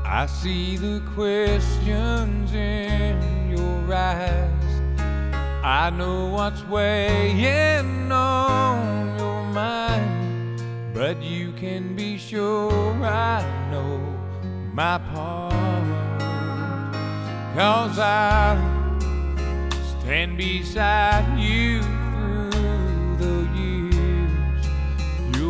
I see the questions in your eyes. I know what's weighing on your mind, but you can be sure I know my part. 'Cause I stand beside you